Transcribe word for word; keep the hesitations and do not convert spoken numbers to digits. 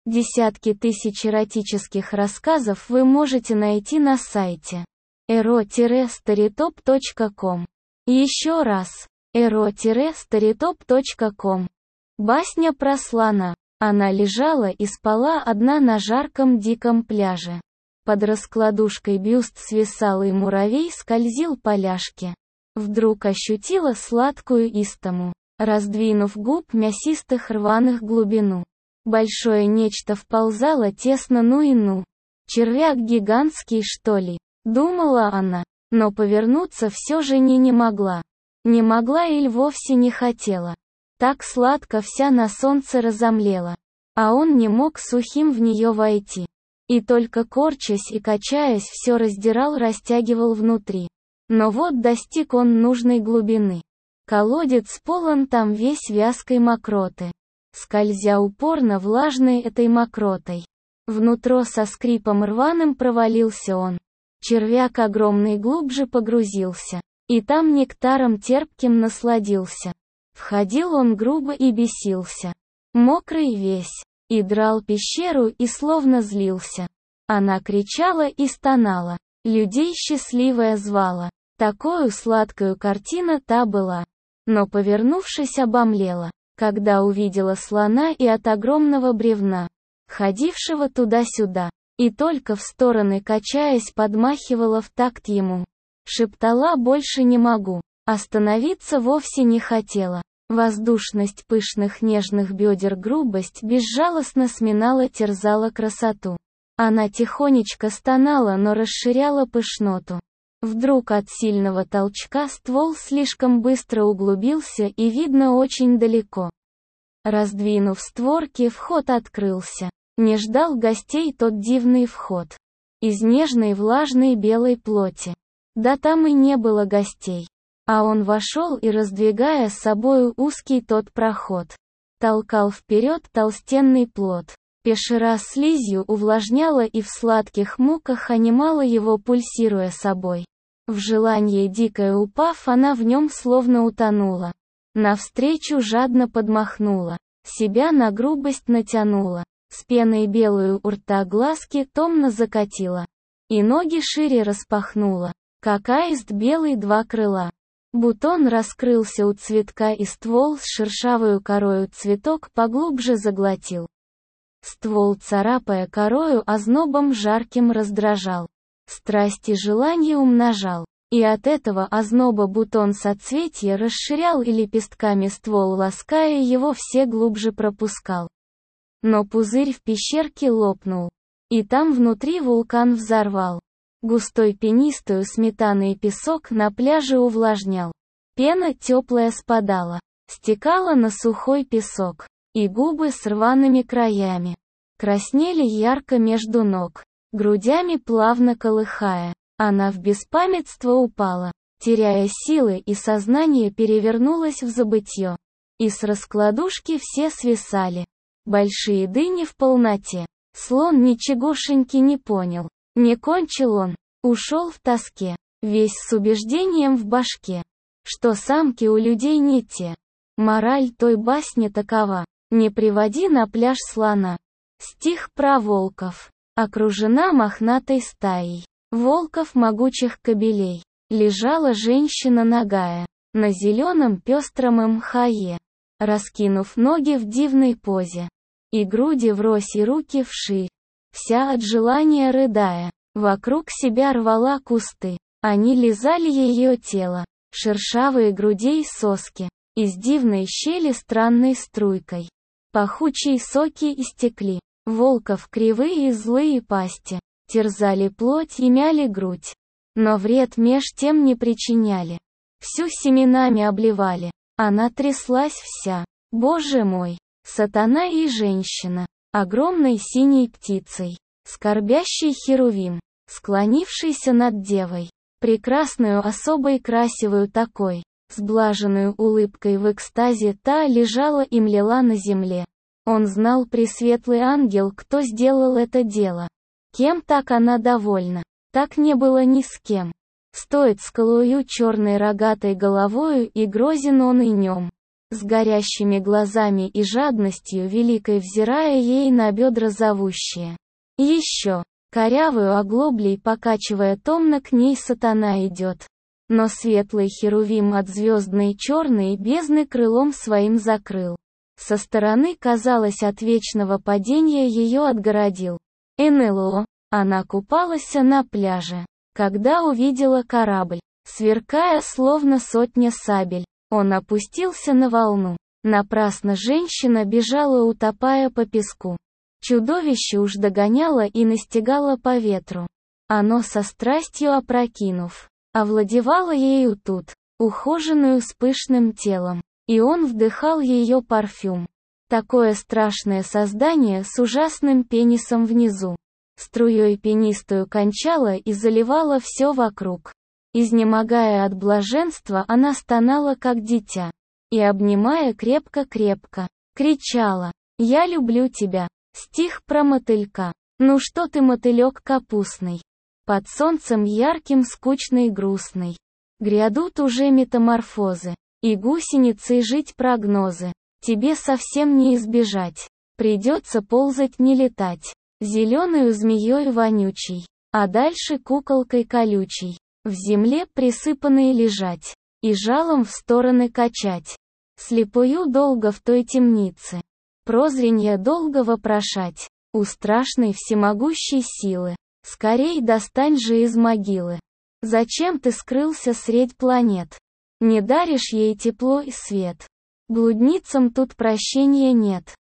Десятки тысяч эротических рассказов вы можете найти на сайте эро старитоп точка ком. Еще раз. эро старитоп точка ком. Басня про слона. Она лежала и спала одна на жарком диком пляже. Под раскладушкой бюст свисал, и муравей скользил по ляжке. Вдруг ощутила сладкую истому, раздвинув губ мясистых рваных глубину. Большое нечто вползало тесно, ну и ну. Червяк гигантский, что ли? Думала она, но повернуться все же не не могла. Не могла или вовсе не хотела. Так сладко вся на солнце разомлела. А он не мог сухим в нее войти. И только корчась и качаясь все раздирал, растягивал внутри. Но вот достиг он нужной глубины. Колодец полон там весь вязкой мокроты. Скользя упорно влажной этой мокротой. Внутро со скрипом рваным провалился он. Червяк огромный глубже погрузился. И там нектаром терпким насладился. Входил он грубо и бесился. Мокрый весь. И драл пещеру и словно злился. Она кричала и стонала. Людей счастливая звала. Такою сладкою картина та была. Но повернувшись обомлела, когда увидела слона и от огромного бревна, ходившего туда-сюда, и только в стороны качаясь подмахивала в такт ему. Шептала: больше не могу. Остановиться вовсе не хотела. Воздушность пышных нежных бедер, грубость безжалостно сминала, терзала красоту. Она тихонечко стонала, но расширяла пышноту. Вдруг от сильного толчка ствол слишком быстро углубился и видно очень далеко. Раздвинув створки, вход открылся. Не ждал гостей тот дивный вход. Из нежной влажной белой плоти. Да там и не было гостей. А он вошел и, раздвигая с собою узкий тот проход, толкал вперед толстенный плод. Пешера слизью увлажняла и в сладких муках онимала его, пульсируя собой. В желанье дикое упав, она в нем словно утонула. Навстречу жадно подмахнула. Себя на грубость натянула. С пеной белую у рта глазки томно закатила. И ноги шире распахнула, как аист белый два крыла. Бутон раскрылся у цветка, и ствол с шершавою корою цветок поглубже заглотил. Ствол, царапая корою, ознобом жарким раздражал. Страсть и желание умножал. И от этого озноба бутон соцветия расширял, и лепестками ствол, лаская его, все глубже пропускал. Но пузырь в пещерке лопнул. И там внутри вулкан взорвал. Густой пенистую сметаной песок на пляже увлажнял. Пена теплая спадала, стекала на сухой песок. И губы с рваными краями краснели ярко между ног, грудями плавно колыхая. Она в беспамятство упала, теряя силы, и сознание перевернулось в забытье. И с раскладушки все свисали. Большие дыни в полноте. Слон ничегошеньки не понял. Не кончил он, ушел в тоске, весь с убеждением в башке, что самки у людей не те. Мораль той басни такова: не приводи на пляж слона. Стих про волков. Окружена мохнатой стаей волков могучих кобелей. Лежала женщина нагая на зеленом пестром мхае, раскинув ноги в дивной позе, и груди врозь, и руки вширь. Вся от желания рыдая, вокруг себя рвала кусты. Они лизали ее тело, шершавые грудей соски. Из дивной щели странной струйкой пахучие соки истекли. Волков кривые и злые пасти терзали плоть и мяли грудь. Но вред меж тем не причиняли. Всю семенами обливали. Она тряслась вся. Боже мой! Сатана и женщина. Огромной синей птицей. Скорбящий херувим, склонившийся над девой. Прекрасную особой, красивую такой. С блаженную улыбкой в экстазе та лежала и млела на земле. Он знал, пресветлый ангел, кто сделал это дело. Кем так она довольна? Так не было ни с кем. Стоит скалою черной рогатой головою, и грозен он и нем. с горящими глазами и жадностью великой взирая ей на бедра зовущие. Еще, корявую оглоблей покачивая томно к ней сатана идет. Но светлый херувим от звездной черной бездны крылом своим закрыл. Со стороны, казалось, от вечного падения ее отгородил. эн эл о, она купалась на пляже, когда увидела корабль, сверкая словно сотня сабель. Он опустился на волну. Напрасно женщина бежала, утопая по песку. Чудовище уж догоняло и настигало по ветру. Оно со страстью опрокинув, овладевало ею тут, ухоженную с пышным телом, и он вдыхал ее парфюм. Такое страшное создание с ужасным пенисом внизу. Струей пенистую кончала и заливала все вокруг. Изнемогая от блаженства, она стонала как дитя. И, обнимая крепко-крепко, кричала: «Я люблю тебя». Стих про мотылька. Ну что ты, мотылек капустный? Под солнцем ярким, скучный, грустный. Грядут уже метаморфозы. И гусеницей жить прогнозы. Тебе совсем не избежать. Придется ползать, не летать. Зеленою змеей вонючей. А дальше куколкой колючей. В земле присыпанной лежать. И жалом в стороны качать. Слепую долго в той темнице. Прозренья долго вопрошать. У страшной всемогущей силы. Скорей достань же из могилы. Зачем ты скрылся средь планет? Не даришь ей тепло и свет. Блудницам тут прощения нет.